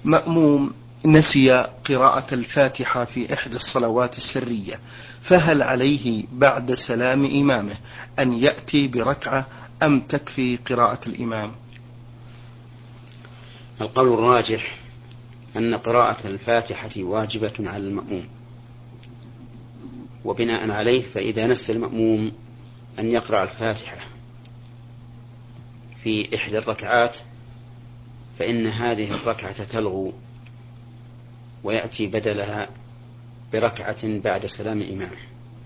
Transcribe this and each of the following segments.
مأموم نسي قراءة الفاتحة في إحدى الصلوات السرية، فهل عليه بعد سلام إمامه أن يأتي بركعة أم تكفي قراءة الإمام؟ القول الراجح أن قراءة الفاتحة واجبة على المأموم، وبناء عليه فإذا نسي المأموم أن يقرأ الفاتحة في إحدى الركعات فإن هذه الركعة تلغو ويأتي بدلها بركعة بعد سلام إمامه.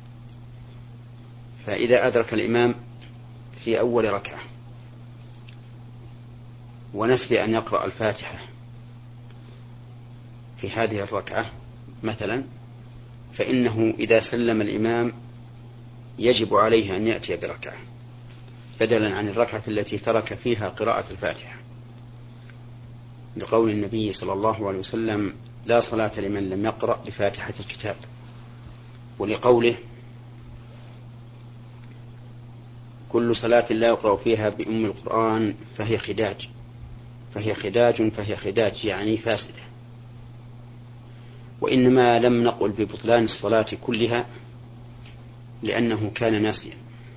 فإذا أدرك الإمام في أول ركعة ونسي أن يقرأ الفاتحة في هذه الركعة مثلا، فإنه إذا سلم الإمام يجب عليه أن يأتي بركعة بدلا عن الركعة التي ترك فيها قراءة الفاتحة، لقول النبي صلى الله عليه وسلم: لا صلاة لمن لم يقرأ بفاتحة الكتاب، ولقوله: كل صلاة لا يقرأ فيها بأم القرآن فهي خداج فهي خداج يعني فاسدة. وإنما لم نقل ببطلان الصلاة كلها لأنه كان ناسيا،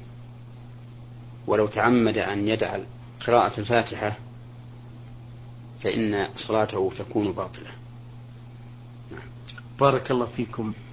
ولو تعمد أن يدع قراءة الفاتحة فإن صلاته تكون باطلة. بارك الله فيكم.